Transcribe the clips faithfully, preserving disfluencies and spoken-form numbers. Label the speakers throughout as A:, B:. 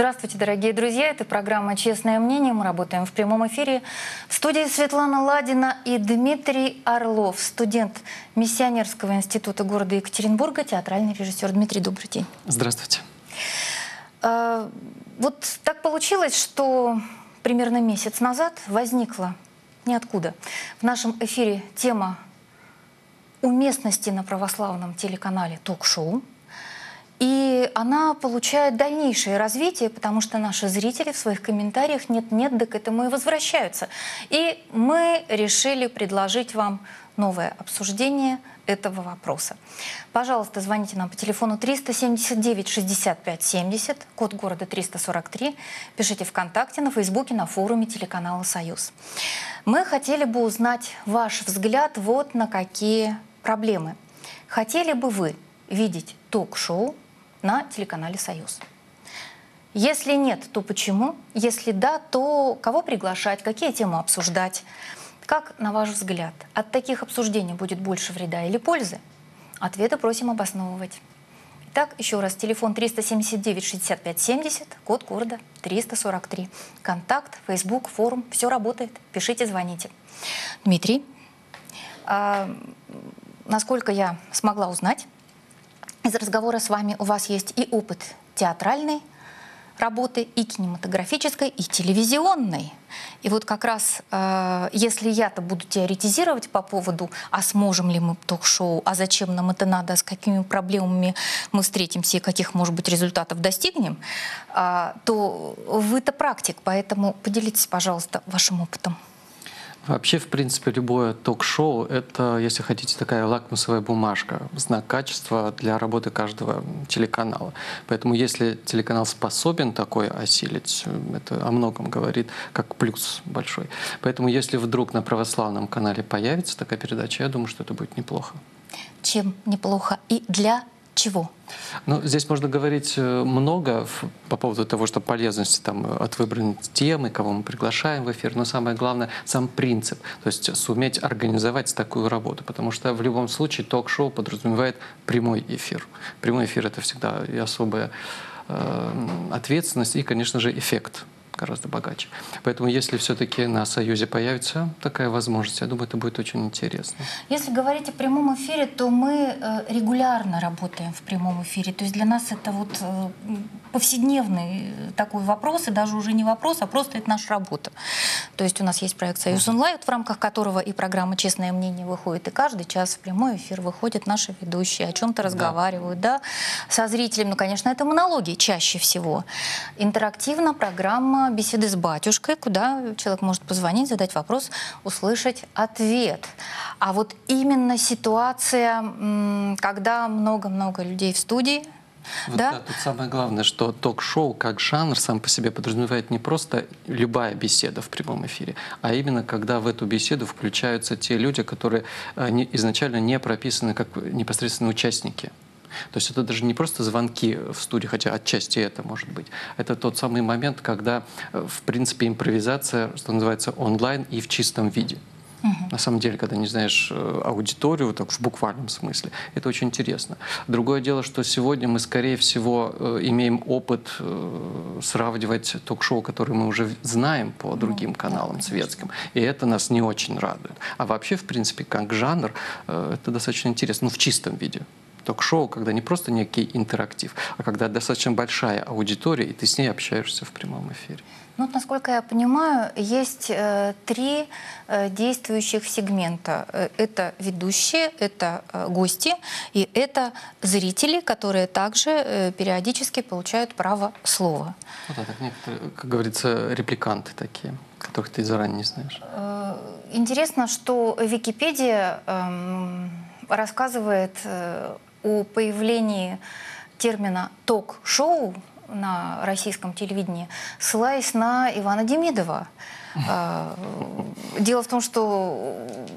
A: Здравствуйте, дорогие друзья. Это программа «Честное мнение». Мы работаем в прямом эфире. В студии Светлана Ладина и Дмитрий Орлов, студент Миссионерского института города Екатеринбурга, театральный режиссер. Дмитрий, добрый день.
B: Здравствуйте.
A: А, вот так получилось, что примерно месяц назад возникла ниоткуда в нашем эфире тема уместности на православном телеканале ток-шоу. И она получает дальнейшее развитие, потому что наши зрители в своих комментариях нет-нет, да к этому и возвращаются. И мы решили предложить вам новое обсуждение этого вопроса. Пожалуйста, звоните нам по телефону триста семьдесят девять шестьдесят пять семьдесят, код города триста сорок три. Пишите ВКонтакте, на Фейсбуке, на форуме телеканала «Союз». Мы хотели бы узнать ваш взгляд вот на какие проблемы. Хотели бы вы видеть ток-шоу на телеканале «Союз»? Если нет, то почему? Если да, то кого приглашать, какие темы обсуждать? Как, на ваш взгляд, от таких обсуждений будет больше вреда или пользы? Ответы просим обосновывать. Итак, еще раз, телефон триста семьдесят девять шестьдесят пять семьдесят, код города триста сорок три. Контакт, Фейсбук, форум, все работает. Пишите, звоните. Дмитрий, а, насколько я смогла узнать, из разговора с вами у вас есть и опыт театральной работы, и кинематографической, и телевизионной. И вот как раз, э, если я-то буду теоретизировать по поводу, а сможем ли мы ток-шоу, а зачем нам это надо, с какими проблемами мы встретимся и каких, может быть, результатов достигнем, э, то вы-то практик, поэтому поделитесь, пожалуйста, вашим опытом.
B: Вообще, в принципе, любое ток-шоу — это, если хотите, такая лакмусовая бумажка, знак качества для работы каждого телеканала. Поэтому если телеканал способен такое осилить, это о многом говорит, как плюс большой. Поэтому если вдруг на православном канале появится такая передача, я думаю, что это будет неплохо.
A: Чем неплохо и для чего?
B: Ну, здесь можно говорить много по поводу того, что полезности там, от выбранной темы, кого мы приглашаем в эфир, но самое главное — сам принцип, то есть суметь организовать такую работу, потому что в любом случае ток-шоу подразумевает прямой эфир. Прямой эфир — это всегда и особая э, ответственность, и, конечно же, эффект гораздо богаче. Поэтому если все-таки на «Союзе» появится такая возможность, я думаю, это будет очень интересно.
A: Если говорить о прямом эфире, то мы регулярно работаем в прямом эфире. То есть для нас это вот повседневный такой вопрос, и даже уже не вопрос, а просто это наша работа. То есть у нас есть проект «Союз онлайн», в рамках которого и программа «Честное мнение» выходит, и каждый час в прямой эфир выходят наши ведущие, о чем-то разговаривают, да. Да, со зрителем. Ну, конечно, это монологи чаще всего. Интерактивно программа «Беседы с батюшкой», куда человек может позвонить, задать вопрос, услышать ответ. А вот именно ситуация, когда много-много людей в студии.
B: Вот
A: да?
B: Да, тут самое главное, что ток-шоу как жанр сам по себе подразумевает не просто любая беседа в прямом эфире, а именно когда в эту беседу включаются те люди, которые изначально не прописаны как непосредственно участники. То есть это даже не просто звонки в студии, хотя отчасти это может быть. Это тот самый момент, когда, в принципе, импровизация, что называется, онлайн и в чистом виде. Uh-huh. На самом деле, когда не знаешь аудиторию, так в буквальном смысле, это очень интересно. Другое дело, что сегодня мы, скорее всего, имеем опыт сравнивать ток-шоу, которые мы уже знаем по другим uh-huh. каналам yeah, светским, и это нас не очень радует. А вообще, в принципе, как жанр, это достаточно интересно, ну, в чистом виде. Ток-шоу, когда не просто некий интерактив, а когда достаточно большая аудитория, и ты с ней общаешься в прямом эфире.
A: Ну, вот, насколько я понимаю, есть э, три э, действующих сегмента. Это ведущие, это э, гости и это зрители, которые также э, периодически получают право слова.
B: Ну, да, так некоторые, как говорится, репликанты такие, которых ты заранее не знаешь.
A: Э, интересно, что Википедия э, рассказывает э, о появлении термина «ток-шоу» на российском телевидении, ссылаясь на Ивана Демидова. Дело в том, что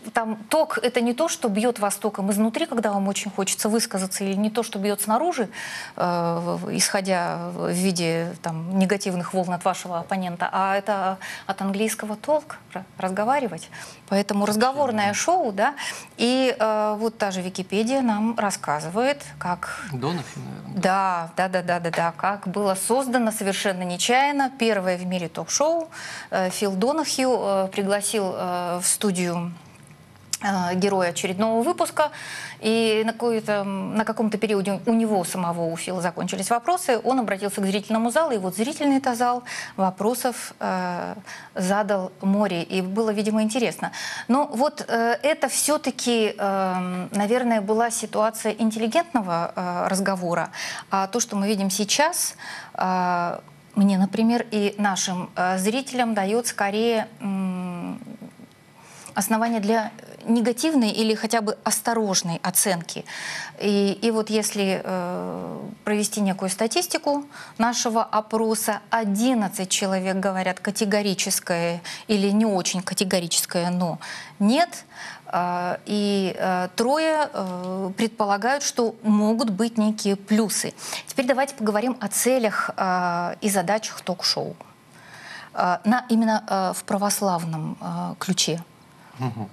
A: там ток — это не то, что бьет вас током изнутри, когда вам очень хочется высказаться, или не то, что бьет снаружи, э, исходя в виде там, негативных волн от вашего оппонента, а это от английского толк — разговаривать. Поэтому разговорное шоу, да, и э, вот та же Википедия нам рассказывает, как...
B: Донахью, наверное.
A: Да, да, да, да, да, да, как было создано совершенно нечаянно первое в мире ток-шоу. Э, Фил Донахью э, пригласил э, в студию э, героя очередного выпуска, и на, на каком-то периоде у него самого, у Фила, закончились вопросы, он обратился к зрительному залу, и вот зрительный-то зал вопросов э, задал море, и было, видимо, интересно. Но вот э, это все-таки, э, наверное, была ситуация интеллигентного э, разговора, а то, что мы видим сейчас, э, мне, например, и нашим э, зрителям дает скорее э, основания для негативной или хотя бы осторожной оценки. И, и вот если э, провести некую статистику нашего опроса, одиннадцать человек говорят категорическое или не очень категорическое «но» нет, э, и э, трое э, предполагают, что могут быть некие плюсы. Теперь давайте поговорим о целях э, и задачах ток-шоу. Э, на, именно э, в православном э, ключе.
B: Угу.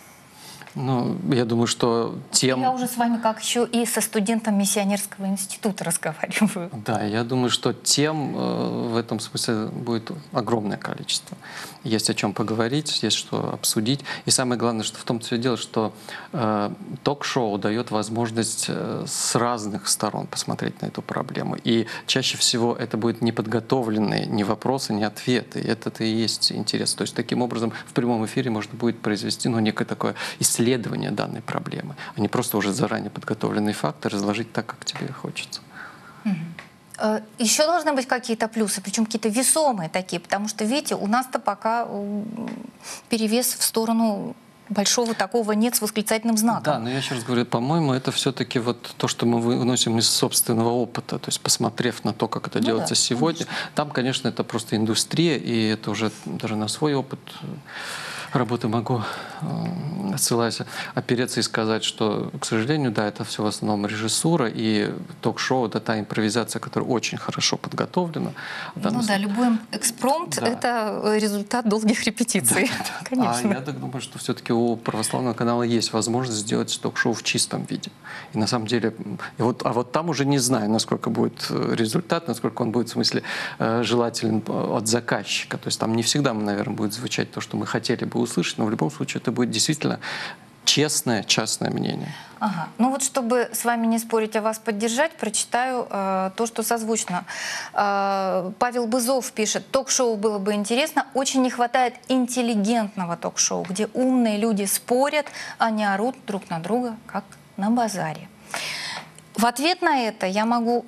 B: Ну, я думаю, что тем...
A: Я уже с вами как еще и со студентом миссионерского института разговариваю.
B: Да, я думаю, что тем э, в этом смысле будет огромное количество. Есть о чем поговорить, есть что обсудить. И самое главное, что в том все дело, что э, ток-шоу дает возможность э, с разных сторон посмотреть на эту проблему. И чаще всего это будут не подготовленные ни вопросы, ни ответы. И это-то и есть интерес. То есть таким образом в прямом эфире можно будет произвести ну, некое такое исследование исследование данной проблемы, а не просто уже заранее подготовленные факты разложить так, как тебе хочется.
A: Угу. Еще должны быть какие-то плюсы, причем какие-то весомые такие, потому что, видите, у нас-то пока перевес в сторону большого такого нет с восклицательным знаком.
B: Да, но я еще раз говорю, по-моему, это все-таки вот то, что мы выносим из собственного опыта, то есть посмотрев на то, как это ну делается да, сегодня. Конечно. Там, конечно, это просто индустрия, и это уже даже на свой опыт работы могу, ссылаясь, опереться и сказать, что, к сожалению, да, это все в основном режиссура и ток-шоу, это та импровизация, которая очень хорошо подготовлена.
A: Ну да, любой экспромт да. — это результат долгих репетиций. Да, да. Конечно.
B: А я так думаю, что все-таки у православного канала есть возможность сделать ток-шоу в чистом виде. И на самом деле, и вот, а вот там уже не знаю, насколько будет результат, насколько он будет в смысле желателен от заказчика. То есть там не всегда, наверное, будет звучать то, что мы хотели бы услышать, но в любом случае это будет действительно честное, частное мнение.
A: Ага. Ну вот, чтобы с вами не спорить, а вас поддержать, прочитаю э, то, что созвучно. Э, Павел Бызов пишет: ток-шоу было бы интересно, очень не хватает интеллигентного ток-шоу, где умные люди спорят, а не орут друг на друга, как на базаре. В ответ на это я могу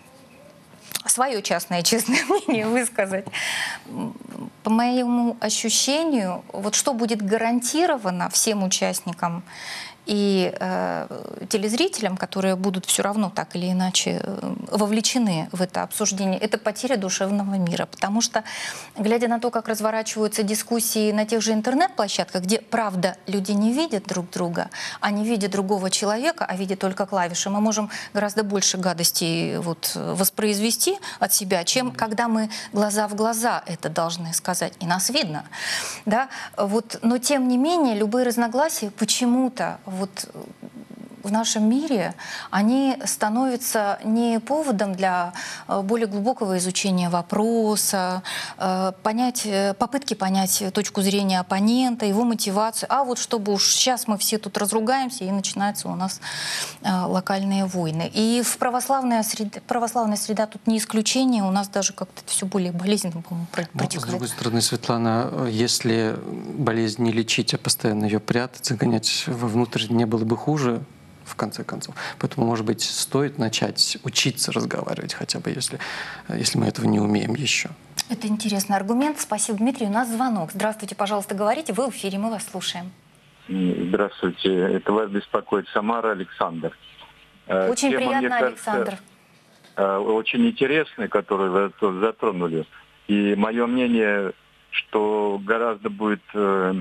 A: свое частное честное мнение высказать. По моему ощущению, вот что будет гарантировано всем участникам и э, телезрителям, которые будут все равно так или иначе вовлечены в это обсуждение, это потеря душевного мира. Потому что, глядя на то, как разворачиваются дискуссии на тех же интернет-площадках, где, правда, люди не видят друг друга, а не видят другого человека, а видят только клавиши, мы можем гораздо больше гадостей вот, воспроизвести от себя, чем когда мы глаза в глаза это должны сказать. И нас видно. Да? Вот, но, тем не менее, любые разногласия почему-то вот в нашем мире они становятся не поводом для более глубокого изучения вопроса, понять, попытки понять точку зрения оппонента, его мотивацию, а вот чтобы уж сейчас мы все тут разругаемся и начинаются у нас локальные войны. И в православная среда, православная среда тут не исключение, у нас даже как-то все более болезненно, по-моему, протекает.
B: С другой стороны, Светлана, если болезнь не лечить, а постоянно ее прятать, загонять вовнутрь, не было бы хуже, в конце концов. Поэтому, может быть, стоит начать учиться разговаривать, хотя бы если, если мы этого не умеем еще.
A: Это интересный аргумент. Спасибо, Дмитрий. У нас звонок. Здравствуйте, пожалуйста, говорите. Вы в эфире, мы вас слушаем.
C: Здравствуйте. Это вас беспокоит Самара, Александр.
A: Очень Тема, приятно, Александр.
C: Кажется, очень интересная, которую вы затронули. И мое мнение, что гораздо будет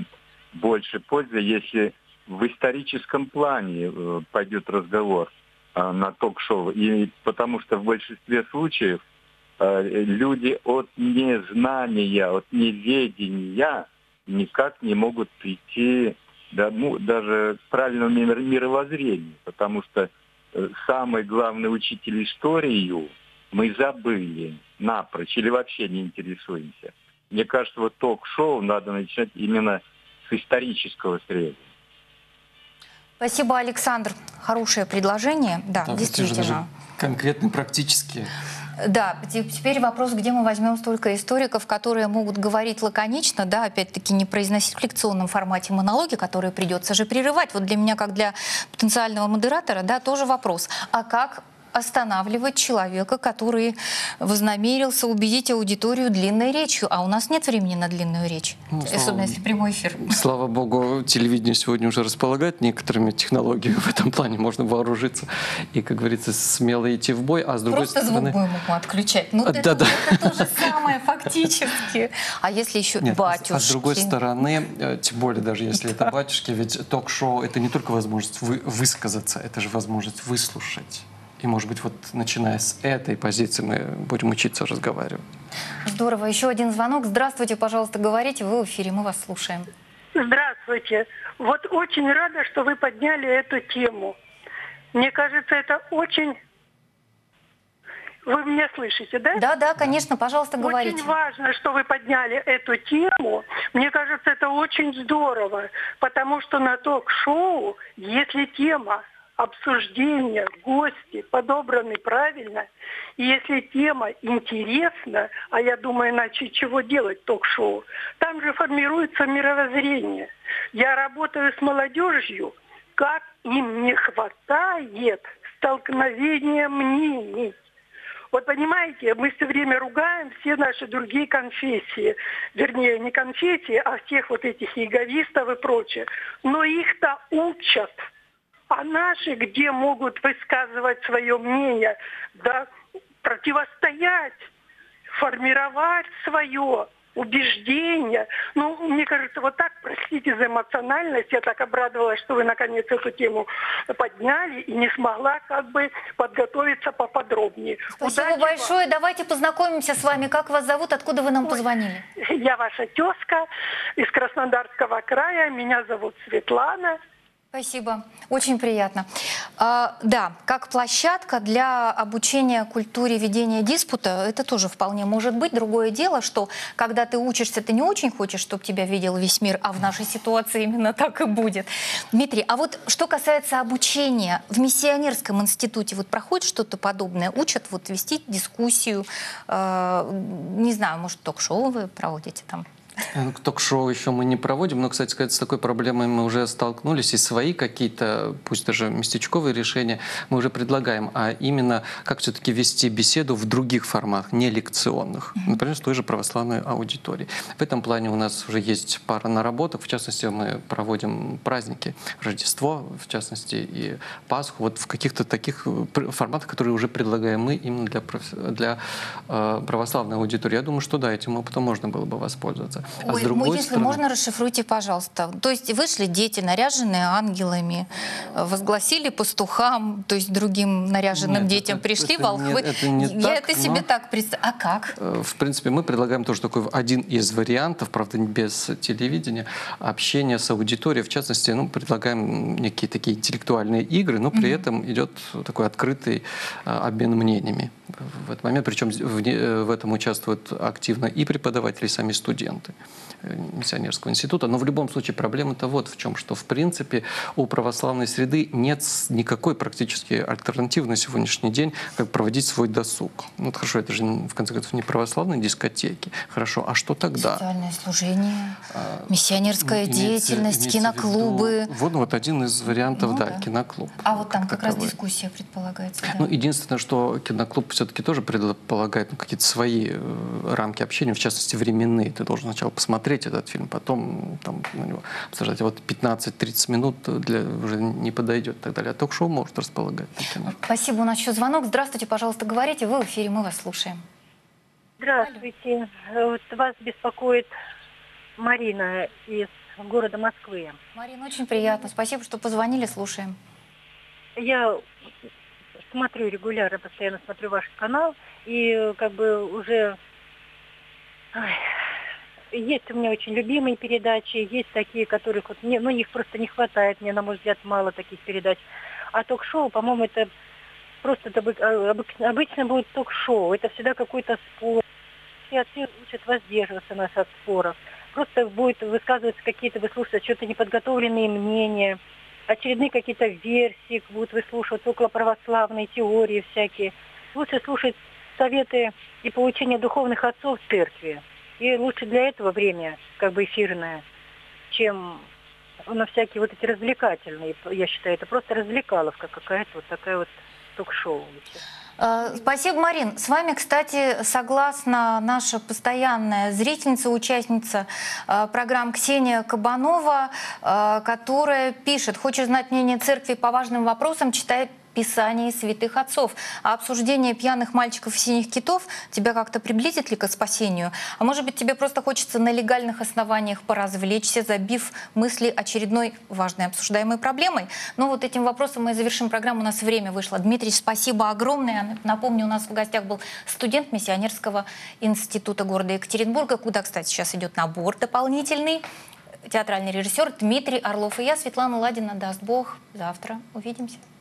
C: больше пользы, если в историческом плане э, пойдет разговор э, на ток-шоу. И потому что в большинстве случаев э, люди от незнания, от неведения никак не могут прийти да, ну, даже к правильному мир- мировоззрению. Потому что э, самый главный учитель историю мы забыли напрочь или вообще не интересуемся. Мне кажется, вот ток-шоу надо начинать именно с исторического среза.
A: Спасибо, Александр. Хорошее предложение. Да,
B: Да,
A: действительно.
B: Конкретные, практические.
A: Да, теперь вопрос, где мы возьмем столько историков, которые могут говорить лаконично, да, опять-таки не произносить в лекционном формате монологи, которые придется же прерывать. Вот для меня, как для потенциального модератора, да, тоже вопрос. А как останавливать человека, который вознамерился убедить аудиторию длинной речью? А у нас нет времени на длинную речь,
B: ну,
A: особенно
B: слава,
A: если прямой эфир.
B: Слава богу, телевидение сегодня уже располагает некоторыми технологиями. В этом плане можно вооружиться и, как говорится, смело идти в бой. А с другой
A: Просто
B: стороны...
A: звук будем отключать. Ну,
B: А,
A: это,
B: да, да.
A: это то же самое фактически. А если еще
B: Нет,
A: батюшки?
B: А с другой стороны, тем более даже если это батюшки, ведь ток-шоу — это не только возможность вы, высказаться, это же возможность выслушать. И, может быть, вот начиная с этой позиции мы будем учиться разговаривать.
A: Здорово. Еще один звонок. Здравствуйте, пожалуйста, говорите. Вы в эфире, мы вас слушаем.
D: Здравствуйте. Вот очень рада, что вы подняли эту тему. Мне кажется, это очень... Вы меня слышите, да?
A: Да, да, конечно, пожалуйста, говорите.
D: Очень важно, что вы подняли эту тему. Мне кажется, это очень здорово, потому что на ток-шоу, если тема обсуждения, гости подобраны правильно, и если тема интересна, а я думаю, иначе чего делать ток-шоу, там же формируется мировоззрение. Я работаю с молодежью, как им не хватает столкновения мнений. Вот понимаете, мы все время ругаем все наши другие конфессии, вернее, не конфессии, а всех вот этих иеговистов и прочее. Но их-то учат. А наши, где могут высказывать свое мнение, да, противостоять, формировать свое убеждение. Ну, мне кажется, вот так, простите за эмоциональность, я так обрадовалась, что вы наконец эту тему подняли и не смогла как бы подготовиться поподробнее.
A: Спасибо
D: Удачи
A: большое.
D: вам.
A: Давайте познакомимся с вами. Как вас зовут? Откуда вы нам
D: Ой,
A: позвонили?
D: Я ваша тезка из Краснодарского края. Меня зовут Светлана.
A: Спасибо, очень приятно. А, да, как площадка для обучения культуре ведения диспута, это тоже вполне может быть. Другое дело, что когда ты учишься, ты не очень хочешь, чтобы тебя видел весь мир, а в нашей ситуации именно так и будет. Дмитрий, а вот что касается обучения, в миссионерском институте вот проходит что-то подобное? Учат вот вести дискуссию, э, не знаю, может, ток-шоу вы проводите там?
B: Ток-шоу еще мы не проводим, но, кстати сказать, с такой проблемой мы уже столкнулись, и свои какие-то, пусть даже местечковые решения мы уже предлагаем, а именно как все-таки вести беседу в других форматах, не лекционных, например, с той же православной аудиторией. В этом плане у нас уже есть пара наработок, в частности, мы проводим праздники, Рождество, в частности, и Пасху, вот в каких-то таких форматах, которые уже предлагаем мы именно для, для э, православной аудитории. Я думаю, что да, этим опытом можно было бы воспользоваться. А
A: Ой,
B: с другой
A: если
B: стороны...
A: можно, расшифруйте, пожалуйста. То есть вышли дети, наряженные ангелами, возгласили пастухам, то есть другим наряженным
B: Нет,
A: детям
B: это,
A: пришли
B: это
A: волхвы.
B: Не, это не
A: Я
B: так,
A: это себе
B: но...
A: так представляю. А как?
B: В принципе, мы предлагаем тоже такой один из вариантов, правда, без телевидения, общения с аудиторией. В частности, ну, предлагаем некие такие интеллектуальные игры, но при mm-hmm. этом идет такой открытый а, обмен мнениями в этот момент. Причем в, в этом участвуют активно и преподаватели, и сами студенты миссионерского института. Но в любом случае проблема-то вот в чем, что в принципе у православной среды нет никакой практически альтернативы на сегодняшний день, как проводить свой досуг. Ну хорошо, это же в конце концов не православные дискотеки. Хорошо, а что тогда?
A: Социальное служение, а, миссионерская
B: имеется,
A: деятельность,
B: имеется
A: киноклубы.
B: Вот, вот один из вариантов, ну, да, да, киноклуб.
A: А вот там
B: как,
A: как раз дискуссия предполагается. Да?
B: Ну, единственное, что киноклуб все-таки тоже предполагает ну, какие-то свои э, рамки общения, в частности, временные. Ты должен сначала посмотреть этот фильм, потом там, на него обсуждать. А вот пятнадцать-тридцать минут для, уже не подойдет и так далее. А ток-шоу может располагать. Например.
A: Спасибо. У нас еще звонок. Здравствуйте, пожалуйста, говорите. Вы в эфире, мы вас слушаем.
E: Здравствуйте. Вот вас беспокоит Марина из города Москвы.
A: Марина, очень приятно. Спасибо, что позвонили, слушаем.
E: Я смотрю регулярно, постоянно смотрю ваш канал, и как бы уже ой, есть у меня очень любимые передачи, есть такие, которых вот мне, ну, их просто не хватает, мне, на мой взгляд, мало таких передач. А ток-шоу, по-моему, это просто это обычно будет ток-шоу, это всегда какой-то спор. Все отцы учат воздерживаться нас от споров. Просто будет высказываться какие-то, выслушивать что-то неподготовленные мнения, очередные какие-то версии будут выслушивать, околоправославные теории всякие. Лучше слушать советы и получение духовных отцов в церкви. И лучше для этого время, как бы эфирное, чем на всякие вот эти развлекательные. Я считаю, это просто развлекаловка какая-то, вот такая вот ток-шоу.
A: Спасибо, Марин. С вами, кстати, согласна наша постоянная зрительница, участница э, программ Ксения Кабанова, э, которая пишет: «Хочешь знать мнение церкви по важным вопросам, читай Писание святых отцов. А обсуждение пьяных мальчиков и синих китов тебя как-то приблизит ли к спасению? А может быть, тебе просто хочется на легальных основаниях поразвлечься, забив мысли очередной важной обсуждаемой проблемой?» Ну вот этим вопросом мы завершим программу. У нас время вышло. Дмитрий, спасибо огромное. Напомню, у нас в гостях был студент Миссионерского института города Екатеринбурга, куда, кстати, сейчас идет набор дополнительный. Театральный режиссер Дмитрий Орлов и я, Светлана Ладина. Даст Бог, завтра увидимся.